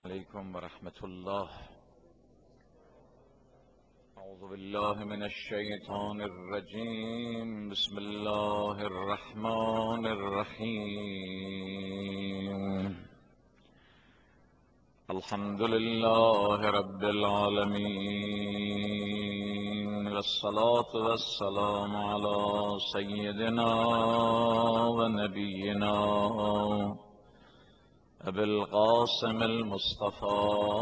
عليكم ورحمة الله. أعوذ بالله من الشيطان الرجيم. بسم الله الرحمن الرحيم. الحمد لله رب العالمين، والصلاة والسلام على سيدنا ونبينا أبي القاسم المصطفى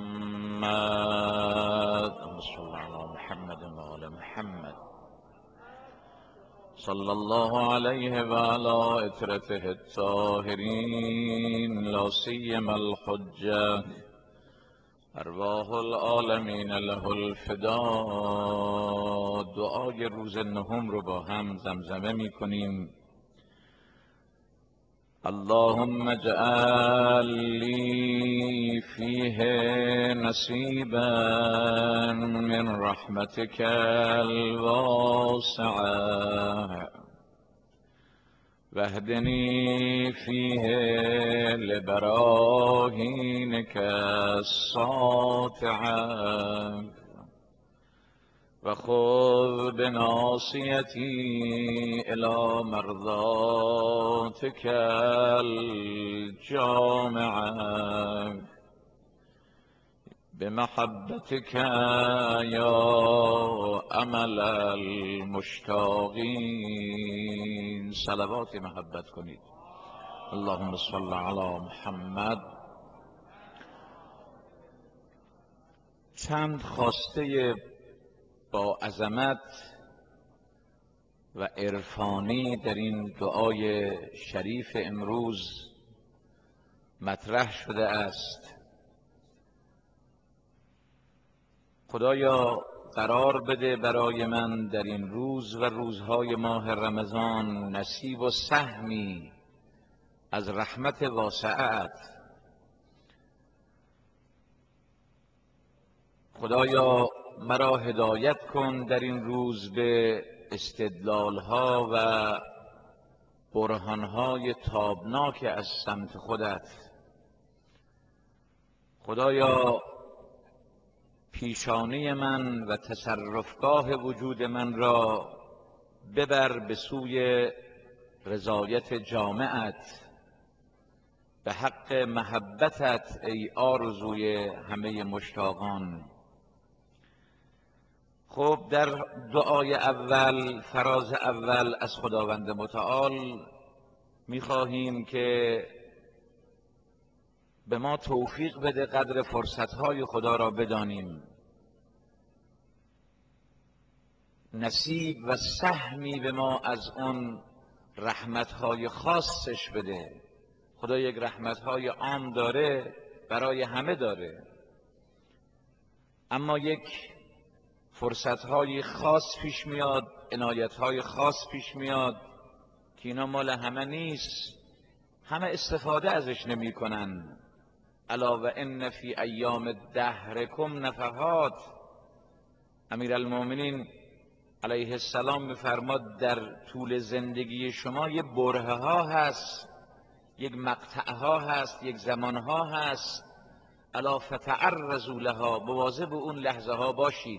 محمد، صلى الله على محمد وعلى محمد، صلى الله عليه وعلى إترته الطاهرين، لا سيما الحجة أرواح العالمین له الفداء. دعای روز نهم رو با هم زمزمه می کنیم. اللهم اجعل لي فيه نصيبا من رحمتك الواسعة، واهدني فيه لبراهينك الساطعة، وخذ بناصيتي إلى مرضاتك الجامعة، بمحبتك يا أمل المشتاقين. صلوات محبت کنید. اللهم صل علی محمد. چند خواسته با عظمت و عرفانی در این دعای شریف امروز مطرح شده است. خدایا قرار بده برای من در این روز و روزهای ماه رمضان نصیب و سهمی از رحمت واسعت. خدایا مرا هدایت کن در این روز به استدلالها و برهانهای تابناک از سمت خودت. خدایا پیشانی من و تصرفگاه وجود من را ببر به سوی رضایت جامعت، به حق محبتت ای آرزوی همه مشتاقان. خب در دعای اول، فراز اول از خداوند متعال می‌خواهیم که به ما توفیق بده قدر فرصتهای خدا را بدانیم، نصیب و سهمی به ما از اون رحمتهای خاصش بده. خدا یک رحمتهای عام داره، برای همه داره، اما یک فرصتهای خاص پیش میاد، عنایتهای خاص پیش میاد که اینا مال همه نیست، همه استفاده ازش نمی کنن. الا و ان فی ایام دهرکم نفحات. امیرالمومنین علیه السلام میفرماد در طول زندگی شما یک برهه ها هست، یک مقطع ها هست، یک زمان ها هست. الا فتعرضوا لها، مواظب اون لحظه ها باشید،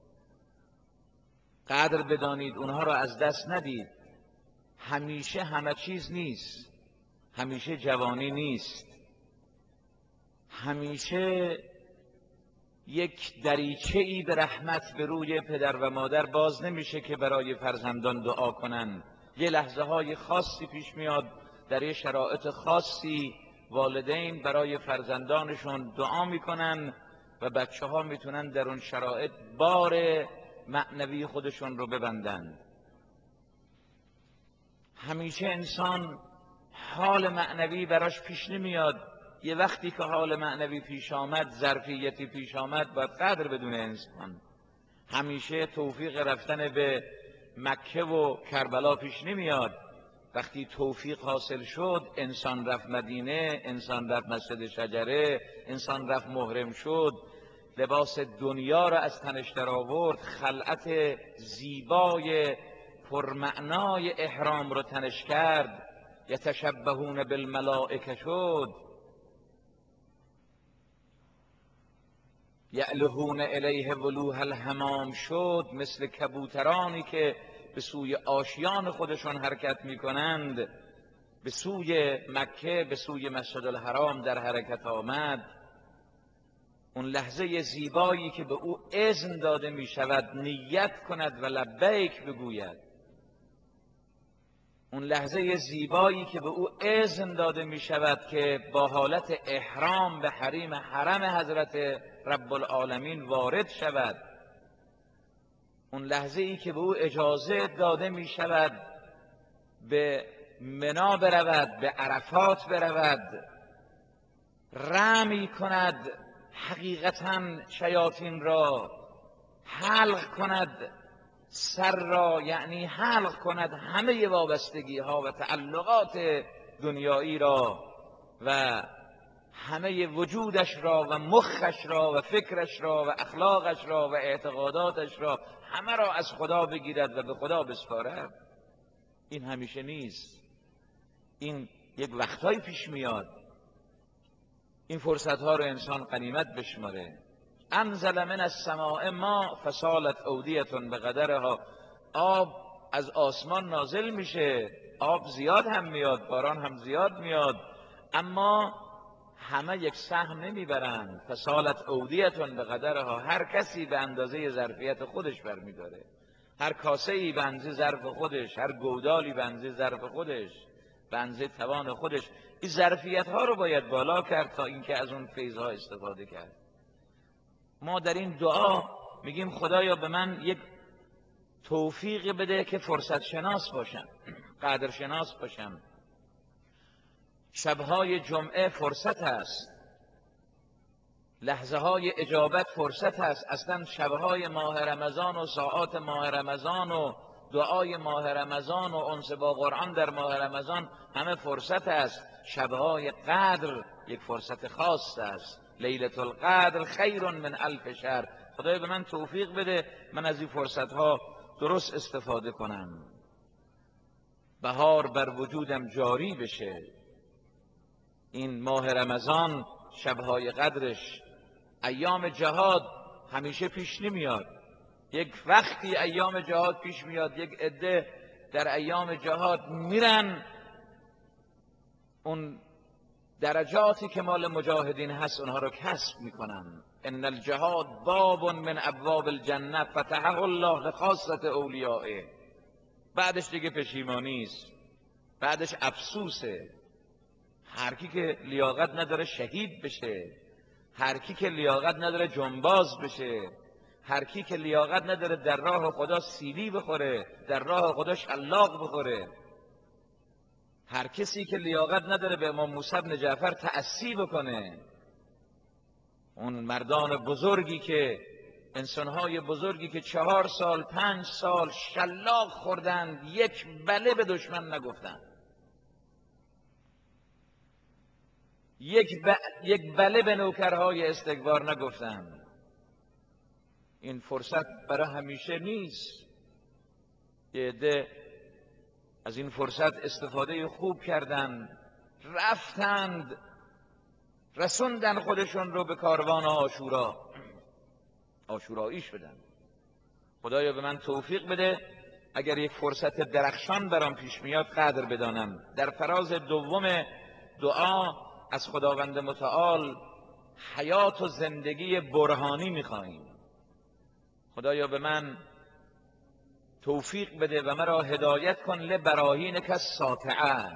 قدر بدانید، اونها را از دست ندید. همیشه همه چیز نیست، همیشه جوانی نیست، همیشه یک دریچه‌ای به رحمت به روی پدر و مادر باز نمیشه که برای فرزندان دعا کنن. یه لحظه های خاصی پیش میاد، در یه شرایط خاصی والدین برای فرزندانشون دعا میکنن و بچه ها میتونن در اون شرایط بار معنوی خودشون رو ببندن. همیشه انسان حال معنوی براش پیش نمیاد. یه وقتی که حال معنوی پیش آمد، ظرفیتی پیش آمد، باید قدر بدون انسان. همیشه توفیق رفتن به مکه و کربلا پیش نمیاد. وقتی توفیق حاصل شد، انسان رفت مدینه، انسان رفت مسجد شجره، انسان رفت محرم شد، لباس دنیا را از تنش در آورد، خلعت زیبای پرمعنای احرام رو تنش کرد، یتشبهون بالملائکه شد. یعلهون الیه ولوح الحمام شد، مثل کبوترانی که به سوی آشیان خودشون حرکت میکنند، به سوی مکه، به سوی مسجد الحرام در حرکت آمد. اون لحظه زیبایی که به او اذن داده می شود نیت کند و لبیک بگوید، اون لحظه زیبایی که به او اذن داده می شود که با حالت احرام به حرم حضرت رب العالمین وارد شود، اون لحظه ای که به او اجازه داده می شود به منا برود، به عرفات برود، رمی کند حقیقتا شیاطین را، حلق کند سر را، یعنی حلق کند همه وابستگی ها و تعلقات دنیایی را و همه وجودش را و مخش را و فکرش را و اخلاقش را و اعتقاداتش را همه را از خدا بگیرد و به خدا بسپارد. این همیشه نیست، این یک وقتایی پیش میاد. این فرصت ها رو انسان غنیمت بشماره. انزل من السماء ما فسالت اودیه بقدرها. آب از آسمان نازل میشه، آب زیاد هم میاد، باران هم زیاد میاد، اما همه یک سهم نمیبرند. فسالت اودیه بقدرها، هر کسی به اندازه ظرفیت خودش برمیداره، هر کاسه‌ای به اندازه ظرف خودش، هر گودالی به اندازه ظرف خودش، به اندازه توان خودش. این ظرفیت ها رو باید بالا کرد تا اینکه از اون فیض ها استفاده کرد. ما در این دعا میگیم خدایا به من یک توفیق بده که فرصت شناس باشم، قدر شناس باشم. شبهای جمعه فرصت است، لحظه های اجابت فرصت است. اصلا شبهای ماه رمضان و ساعات ماه رمضان و دعای ماه رمضان و انس با قرآن در ماه رمضان همه فرصت است. شبهای قدر یک فرصت خاص است. لیلة القدر خیر من الف شهر. خدای به من توفیق بده من از این فرصت ها درست استفاده کنم، بهار بر وجودم جاری بشه. این ماه رمضان شبهای قدرش، ایام جهاد همیشه پیش نمیاد، یک وقتی ایام جهاد پیش میاد، یک عده در ایام جهاد میرن اون درجاتی که مال مجاهدین هست اونها رو کسب میکنن. ان الجهاد باب من ابواب الجنه فتحه الله لخاصه اولیائه. بعدش دیگه پشیمانی است، بعدش افسوسه. هر کی که لیاقت نداره شهید بشه، هر کی که لیاقت نداره جنباز بشه، هر کی که لیاقت نداره در راه خدا سیلی بخوره، در راه خدا شلاق بخوره، هر کسی که لیاقت نداره به امام موسی بن جعفر تأسی بکنه، اون مردان بزرگی که، انسانهای بزرگی که 4 سال 5 سال شلاق خوردند، یک بله به دشمن نگفتند، یک بله به نوکرهای استکبار نگفتند. این فرصت برای همیشه نیست. یه عده از این فرصت استفاده خوب کردن، رفتند رسوندن خودشون رو به کاروان آشورایی شدن. خدایا به من توفیق بده اگر یک فرصت درخشان برام پیش میاد قدر بدانم. در فراز دوم دعا از خداوند متعال حیات و زندگی برهانی میخواهیم. خدایا به من توفیق بده و مرا هدایت کن لبراهینک الساطعه.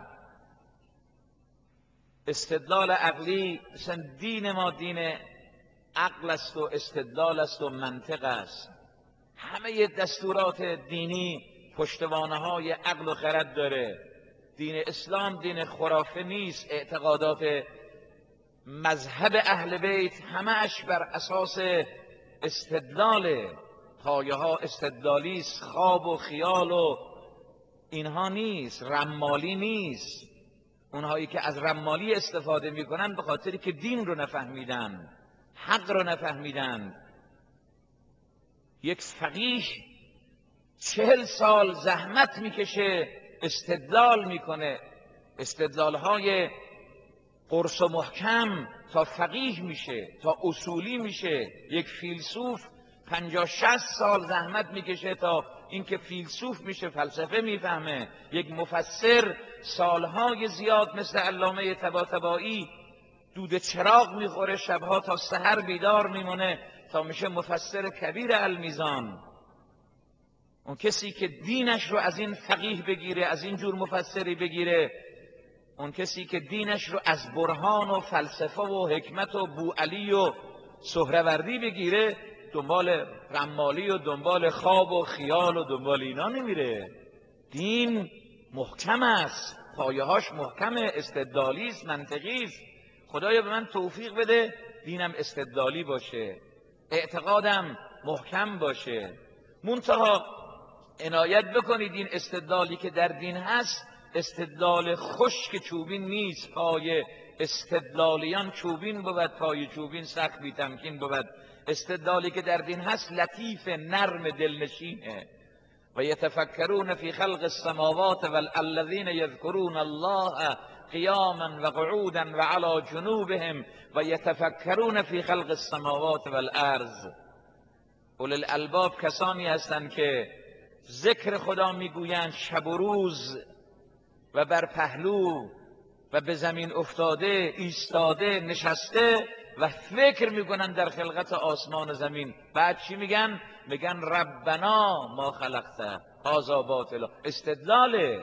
استدلال عقلی، مثلا دین ما دین عقل است و استدلال است و منطق است. همه دستورات دینی پشتوانه های عقل و خرد داره. دین اسلام دین خرافه نیست. اعتقادات مذهب اهل بیت همه‌اش بر اساس استدلال، پایه ها استدلالی است، خواب و خیال و اینها نیست، رمالی نیست. اونهایی که از رمالی استفاده میکنن به خاطری که دین رو نفهمیدن، حق رو نفهمیدن. یک فقیه 40 سال زحمت میکشه، استدلال میکنه، استدلالهای قرص و محکم تا فقیه میشه، تا اصولی میشه. یک فیلسوف 50-60 سال زحمت میکشه تا اینکه فیلسوف میشه، فلسفه میفهمه. یک مفسر سالهای زیاد مثل علامه طباطبایی دود چراغ میخوره، شبها تا سحر بیدار میمونه تا میشه مفسر کبیر المیزان. اون کسی که دینش رو از این فقیه بگیره، از این جور مفسری بگیره، اون کسی که دینش رو از برهان و فلسفه و حکمت و بوعلی و سهروردی بگیره، دنبال رمالی و دنبال خواب و خیال و دنبال اینا نمیره. دین محکم است، پایه‌هاش محکمه، استدلالی است، منطقی است. خدایا به من توفیق بده دینم استدلالی باشه، اعتقادم محکم باشه. منتها عنایت بکنید این استدلالی که در دین هست استدلال خشک چوبین نیست. پای استدلالیان چوبین بود، پای چوبین سخت بی تمکین بود. استدلالی که در دین هست لطیف، نرم، دلنشینه. و یتفکرون فی خلق السماوات والذین یذکرون الله قیاما و قعودا و علی جنوبهم و یتفکرون فی خلق السماوات والارض. اولي الالباب کسانی هستند که ذکر خدا میگویند شب و روز و بر پهلو و به زمین افتاده، ایستاده، نشسته و فکر میکنن در خلقت آسمان و زمین. بعد چی میگن؟ میگن ربنا ما خلقت هذا باطلا. استدلاله.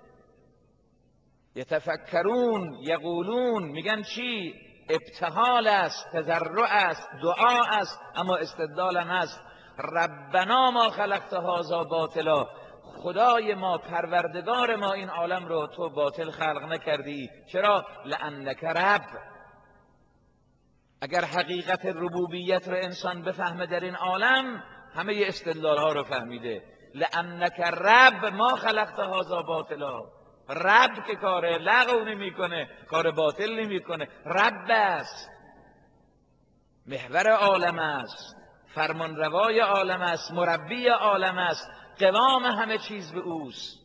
یتفکرون، یقولون، میگن چی؟ ابتهال است، تضرع است، دعا است، اما استدلال هم است. ربنا ما خلقت هذا باطلا. خدای ما، پروردگار ما، این عالم رو تو باطل خلق نکردی. چرا؟ لانک رب. اگر حقیقت ربوبیت رو انسان بفهمه در این عالم، همه استدلال ها رو فهمیده. لانک رب ما خلقت هذا باطلا. رب که کار لغو نمیکنه، کار باطل نمیکنه. رب است، محور عالم است، فرمانروای عالم است، مربی عالم است، قوام همه چیز به اوست.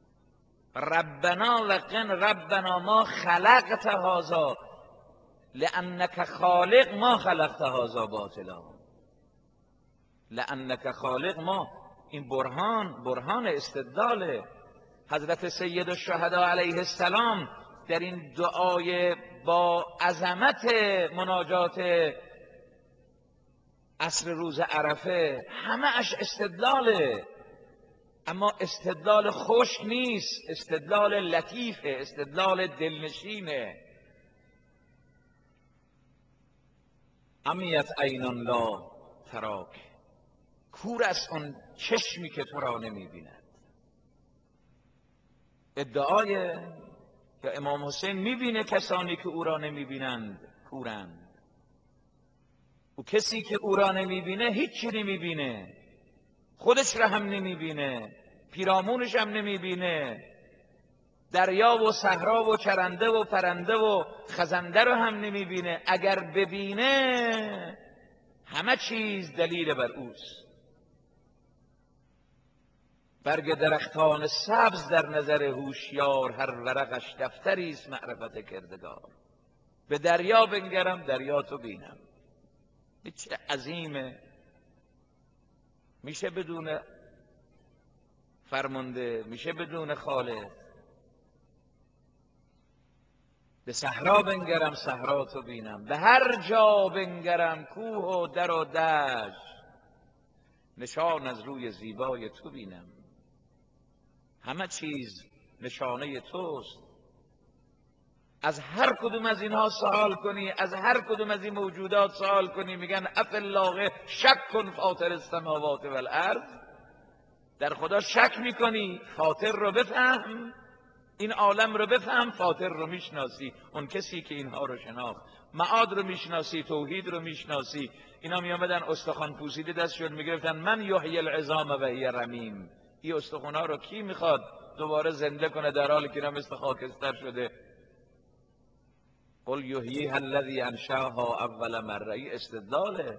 ربنا لقن ربنا ما خلقت هذا لانک خالق ما خلقت هذا باطلا. لانک خالق ما، این برهان استدلاله. حضرت سید الشهدا علیه السلام در این دعای با عظمت مناجات عصر روز عرفه همه اش استدلاله، اما استدلال خشک نیست، استدلال لطیفه، استدلال دلنشینه. امیت عین لا تراک. کور است اون چشمی که تو را نمیبیند. ادعای که امام حسین میبینه کسانی که او را نمیبینند کورند. او کسی که او را نمیبینه هیچی نمیبینه، خودش را هم نمیبینه، پیرامونش هم نمیبینه، دریا و صحرا و چرنده و پرنده و خزنده رو هم نمیبینه. اگر ببینه همه چیز دلیل بر اوست. برگ درختان سبز در نظر هوشیار، هر ورقش دفتری است معرفت کردگار. به دریا بنگرم دریا تو بینم. چه عظیمه. میشه بدون فرمانده، میشه بدون خالق. به صحرا بنگرم صحرا تو بینم، به هر جا بنگرم کوه و در و دشت، نشان از روی زیبای تو بینم. همه چیز نشانه توست. از هر کدوم از اینها سوال کنی، از هر کدوم از این موجودات سوال کنی، میگن اف الله شک کن فاطر السماوات والارض. در خدا شک میکنی، فاطر رو بفهم، این عالم رو بفهم، فاطر رو میشناسی. اون کسی که اینها رو شناخت، معاد رو میشناسی، توحید رو میشناسی. اینا میامدن استخوان پوسیده دستشون میگرفتن من یحیی العظام و هی رمیم. این استخوان‌ها رو کی میخواد دوباره زنده کنه در حالی که اینا مثل خاکستر شده؟ قل یحییها الذی انشأها اول مره. این استدلاله.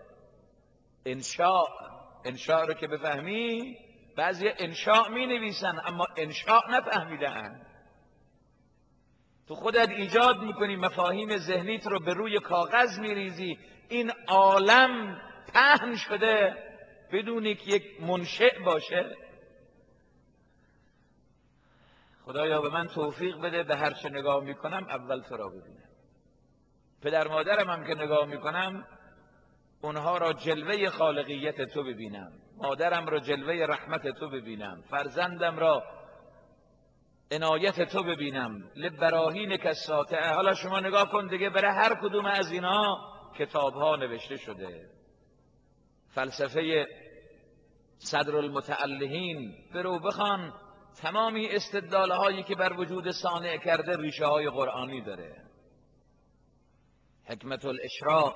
انشاء رو که بفهمی، بعضی انشاء می نویسن اما انشاء نفهمیدن. تو خودت ایجاد میکنی، مفاهیم ذهنیت رو به روی کاغذ میریزی. این عالم پهن شده بدون که یک منشأ باشه. خدایا به من توفیق بده به هر چه نگاه میکنم اول تو را ببینم. پدر مادرم هم که نگاه میکنم اونها را جلوه خالقیت تو ببینم، مادرم را جلوه رحمت تو ببینم، فرزندم را عنایت تو ببینم. لبراهینک الساطعه. حالا شما نگاه کن دیگه، برای هر کدوم از اینها کتاب ها نوشته شده. فلسفه صدر المتألهین برو بخوان، تمامی استدلال هایی که بر وجود صانع کرده ریشه های قرآنی داره. حکمت الاشراق،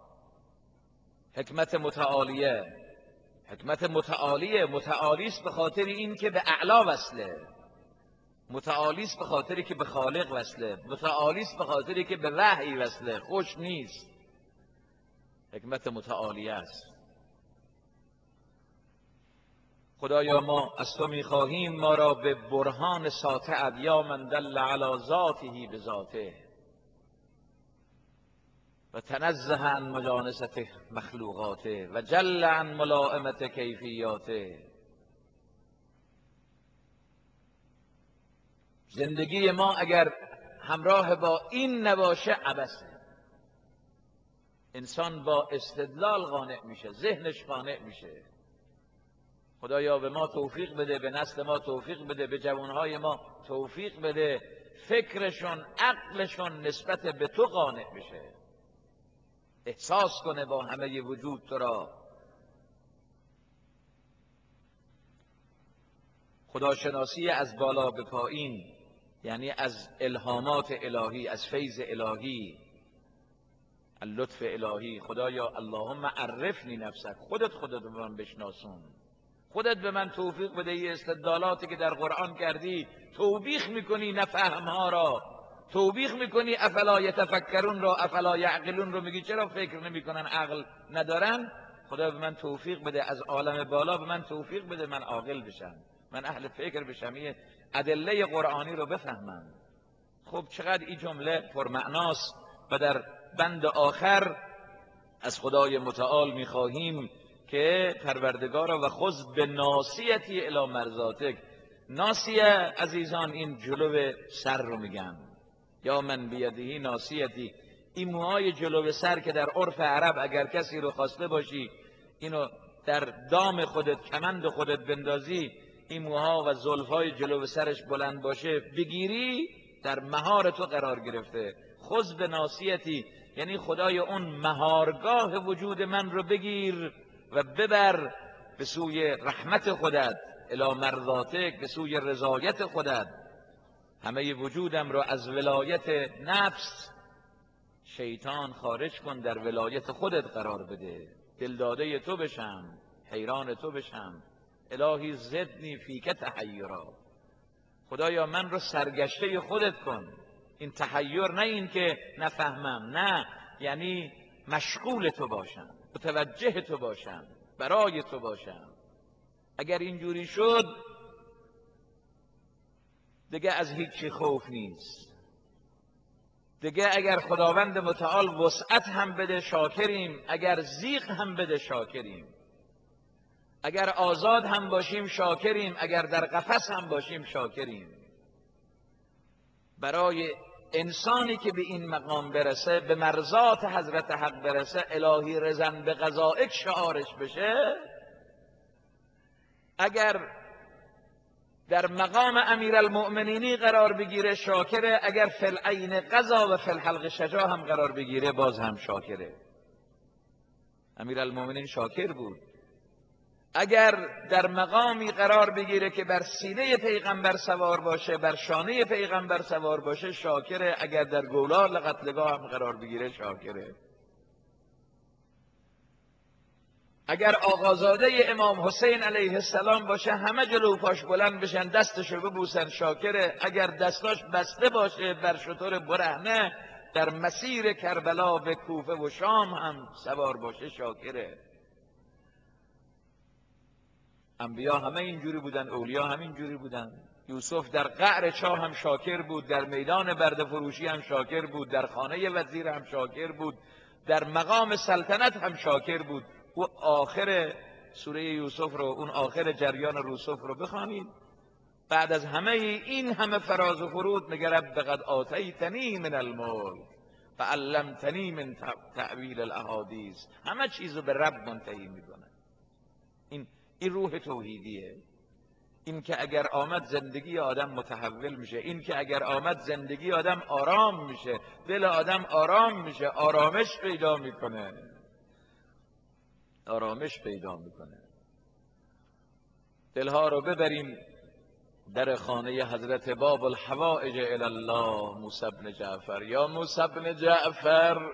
حکمت متعالیه. حکمت متعالیست به خاطر این که به اعلا وصله، متعالیست به خاطری که به خالق وصله، متعالیست به خاطری که به وحی وصله، خوش نیست. حکمت متعالیه است. خدایا ما از تو میخواهیم ما را به برهان ساطعت، یا من دل علی ذاته بذاته و تنزه عن مجانست مخلوقاته و جل عن ملائمت کیفیاته. زندگی ما اگر همراه با این نباشه عبثه. انسان با استدلال قانع میشه، ذهنش قانع میشه. خدایا به ما توفیق بده، به نسل ما توفیق بده، به جوانهای ما توفیق بده، فکرشون عقلشون نسبت به تو قانع بشه، احساس کنه با همه وجود تو را. خداشناسی از بالا به پایین، یعنی از الهامات الهی، از فیض الهی، اللطف الهی. خدایا اللهم عرفنی نفسک، خودت به من بشناسون، خودت به من توفیق بده. این استدلالاتی که در قرآن کردی توبیخ میکنی نفهمها را، توبیخ میکنی افلا یتفکرون را، افلا یعقلون رو میگی چرا فکر نمیکنن، عقل ندارن. خدا به من توفیق بده، از عالم بالا به من توفیق بده، من عاقل بشم، من اهل فکر بشم، این ادله قرآنی رو بفهمم. خب چقدر این جمله پرمعناست. و در بند آخر از خدای متعال میخواهیم که پروردگارا و خذ به ناصیتی الی مرضاتک. ناصیه عزیزان این جلو سر رو میگن، یا من بیدهی ناصیتی. این موهای جلو سر که در عرف عرب اگر کسی رو خواسته باشی اینو در دام خودت، کمند خودت بندازی، این موها و زلفهای جلو سرش بلند باشه بگیری، در مهار تو قرار گرفته. خذ به ناصیتی یعنی خدای اون مهارگاه وجود من رو بگیر و ببر به سوی رحمت خودت، الی مرضاتک، به سوی رضایت خودت. همه وجودم رو از ولایت نفس شیطان خارج کن، در ولایت خودت قرار بده، دلداده تو بشم، حیران تو بشم. الهی زدنی فیک تحیرا. خدایا من رو سرگشته خودت کن. این تحیر نه این که نفهمم، نه، یعنی مشغول تو باشم، متوجه تو باشم، برای تو باشم. اگر اینجوری شد دیگه از هیچی خوف نیست. دیگه اگر خداوند متعال وسعت هم بده شاکریم، اگر ضیق هم بده شاکریم، اگر آزاد هم باشیم شاکریم، اگر در قفس هم باشیم شاکریم. برای انسانی که به این مقام برسه، به مرضات حضرت حق برسه، الهی رضن به قضائک شعارش بشه، اگر در مقام امیرالمؤمنینی قرار بگیره شاکره، اگر فی العین قضا و فی الحلق شجاع هم قرار بگیره باز هم شاکره. امیرالمؤمنین شاکر بود. اگر در مقامی قرار بگیره که بر سینه پیغمبر سوار باشه، بر شانه پیغمبر سوار باشه شاکره، اگر در گولال قتلگاه هم قرار بگیره شاکره. اگر آقازاده امام حسین علیه السلام باشه همه جلو پاش بلند بشن دستشو ببوسن شاکره. اگر دستاش بسته باشه بر شتر برهنه در مسیر کربلا به کوفه و شام هم سوار باشه شاکره. انبیا همه اینجوری بودن، اولیا هم اینجوری بودن. یوسف در قعر چاه هم شاکر بود، در میدان برده فروشی هم شاکر بود، در خانه وزیر هم شاکر بود، در مقام سلطنت هم شاکر بود. او آخر سوره یوسف رو، اون آخر جریان یوسف رو بخوانید، بعد از همه این همه فراز و فرود میگه رب قد آتیتنی من الملک و علمتنی من تأویل الاحادیث. همه چیز رو به رب منتهی میکنه. این روح توحیدیه. این که اگر آمد زندگی آدم متحول میشه، این که اگر آمد زندگی آدم آرام میشه، دل آدم آرام میشه، آرامش پیدا میکنه، آرامش پیدا میکنه. دلها رو ببریم در خانه حضرت باب الحوائج الی الله موسی بن جعفر. یا موسی بن جعفر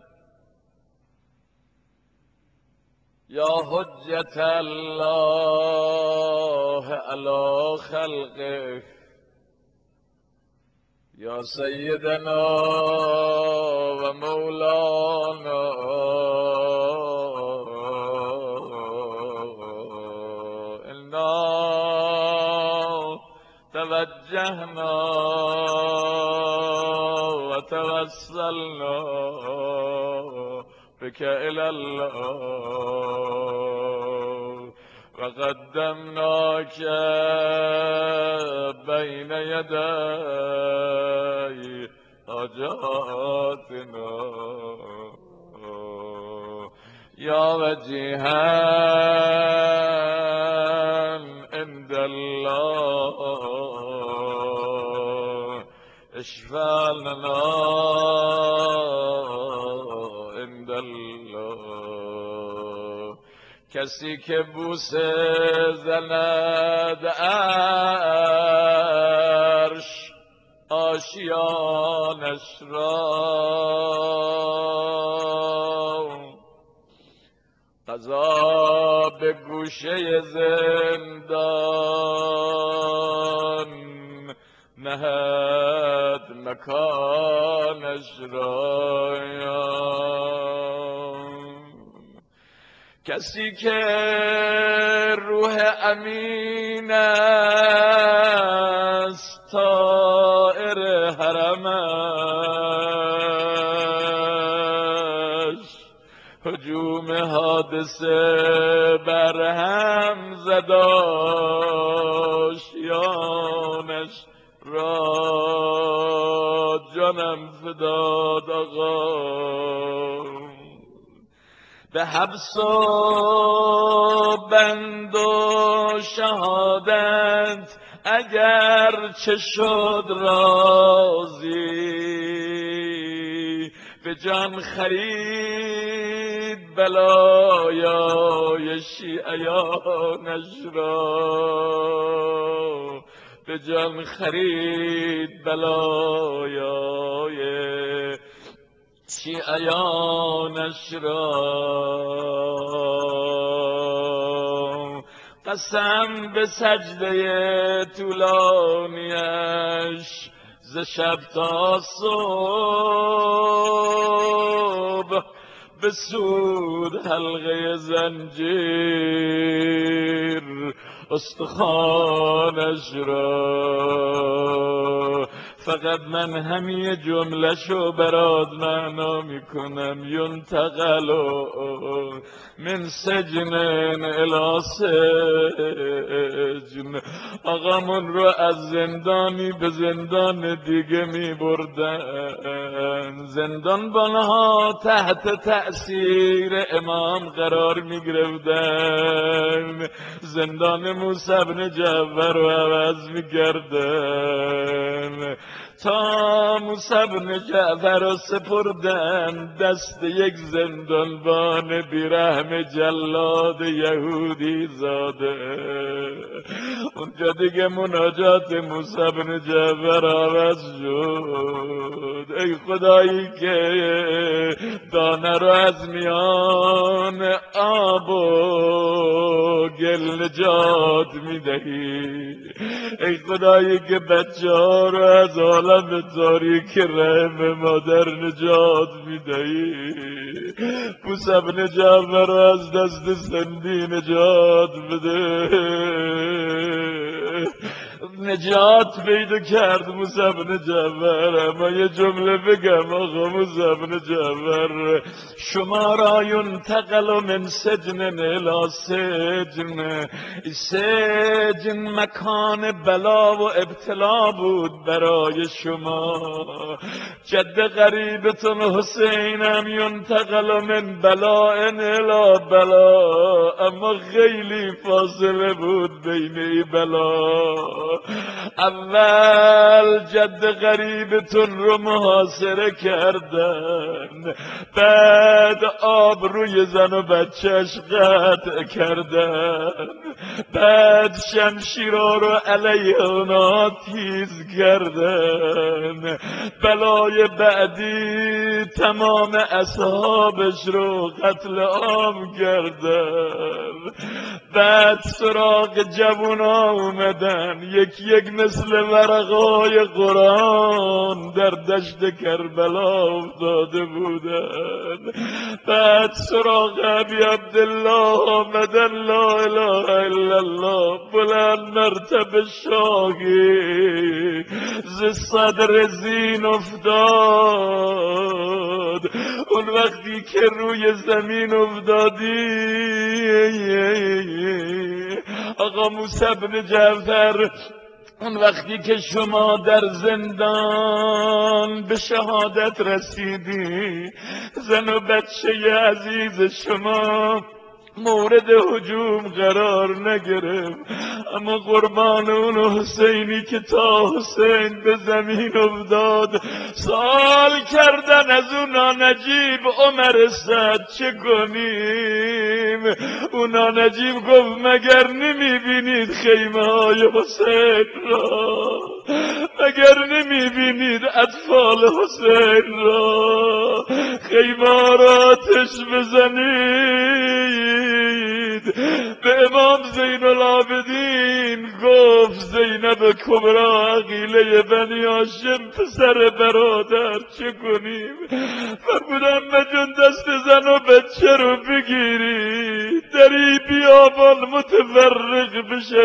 یا حجت الله علی خلقه یا سیدنا و مولانا انا توجهنا و توسلنا بك الى الله و قدمناک بین یدی حاجاتنا یا وجیها عند الله اشفع لنا عند الله. کسی که بوسه زند عرش آشیانش را، قضا به گوشه زندان نهد مکانش را. کسی که روح امین است طائر حرمش، هجوم حادثه بر هم زد آشیانش را، جانم فداد آقا. به حبس و بند و شهادت اگر چه شد راضی، به جان خرید بلایای شیعیانش را، به جان خرید بلایای شیعیانش را. قسم به سجده طولانیش ز شب تا صبح، بسود حلقه زنجیر استخوانش را. فقط من همه جمله‌شو برات معنا میکنم. ینتقل من سجن الی سجن، آقامون رو از زندانی به زندان دیگه میبردن. زندانبانها تحت تأثیر امام قرار میگرفتن، زندان موسی بن جعفر رو عوض میکردن تا موسی بن جعفر رو سپردن دست یک زندانبان بیرحم جلاد یهودی زاده. اونجا دیگه مناجات موسی بن جعفر عوض شد. ای خدایی که دانه رو از میان آب و گل نجات میدهی، ای خدایی که بچه ها رو از عالم تاریک رحم مادر نجات میدهی، موسی بن جعفر رو از دست سندی نجات بده. نجات پیدا کرد موسی بن جعفر. اما یه جمله بگم آقا موسی بن جعفر، شما را ینتقل من سجن الی سجن. سجن مکان بلا و ابتلا بود برای شما. جد غریبتون حسینم ینتقل من بلا الی بلا، اما خیلی فاصله بود بین ای بلا. اول جد غریبتون رو محاصره کردن، بعد آب روی زن و بچهش قطع کردن، بعد شمشیرها رو علیه اونا تیز کردن. بلای بعدی تمام اصحابش رو قتل عام کردن. بعد سراغ جوونا اومدن، یک مثل ورقای قرآن در دشت کربلا افتاده بودن. بعد سراغ ابی عبدالله آمدن، لا اله الا الله، بلند مرتبه شاهی ز صدر زین افتاد. اون وقتی که روی زمین افتادی آقا موسی بن جعفر، اون وقتی که شما در زندان به شهادت رسیدی، زن و بچه عزیز شما مورد هجوم قرار نگرفت، اما قربان اون حسینی که تا حسین به زمین افتاد سوال کردن از اونا نجیب عمر سعد چه کنیم؟ اونا نجیب گفت مگر نمیبینید خیمه های حسین را؟ مگر نمیبینید اطفال حسین را؟ خیمه را آتش بزنید. به امام زین العابدین گفت زینب کبرا عقیله بنی هاشم پسر برادر چه کنیم؟ فرمودم مجون دست زن و بچه رو بگیری در این بیابان متفرق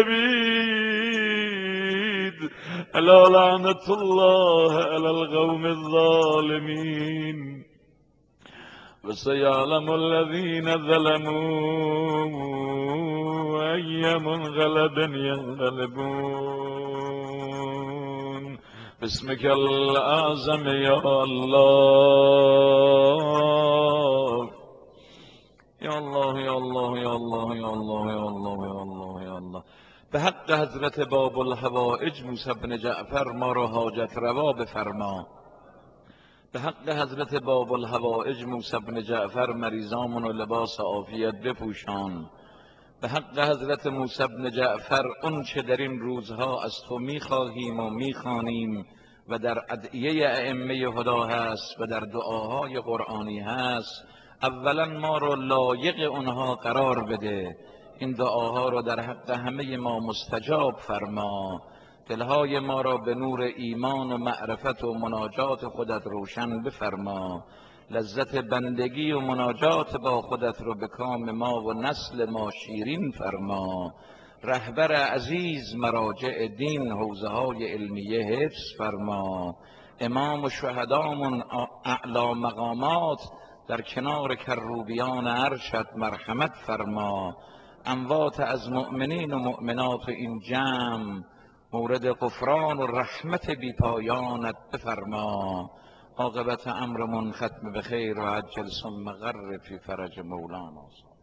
بشوید. الا لعنت الله علی القوم الظالمین وسيعلم الذين ظلموا أي منقلب ينقلبون. باسمك الأعظم يا الله يا الله يا الله يا الله يا الله يا الله يا الله يا الله. به حق حضرت باب الحوائج موسی بن جعفر ما را حاجت روا بفرما. به حق حضرت باب الحوائج موسی بن جعفر مریضامون و لباس عافیت بپوشان. به حق حضرت موسی بن جعفر اون چه در این روزها از تو میخواهیم و میخوانیم و در ادعیه ائمه هدا هست و در دعاهای قرآنی هست، اولا ما رو لایق اونها قرار بده. این دعاها رو در حق همه ما مستجاب فرما. دلهای ما را به نور ایمان و معرفت و مناجات خودت روشن بفرما. لذت بندگی و مناجات با خودت رو به کام ما و نسل ما شیرین فرما. رهبر عزیز مراجع دین حوزه های علمیه حفظ فرما. امام و شهدامون اعلی مقامات در کنار کروبیان عرشت مرحمت فرما. اموات از مؤمنین و مؤمنات این جمع مورد غفران و رحمت بی پایانت بفرما. عاقبت امرمون ختم به خیر و عجل ثم غر فی فرج مولانا.